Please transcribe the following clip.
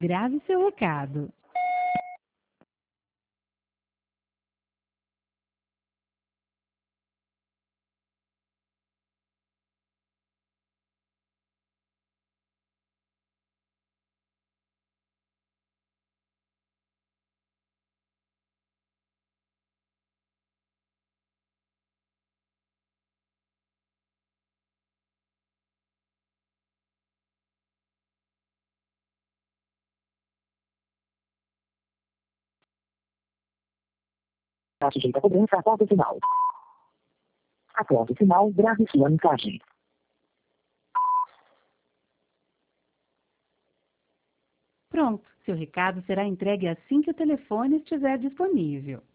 Grave seu recado. Está sujeita a cobrança após o sinal. Após o sinal, grave sua mensagem. Pronto, seu recado será entregue assim que o telefone estiver disponível.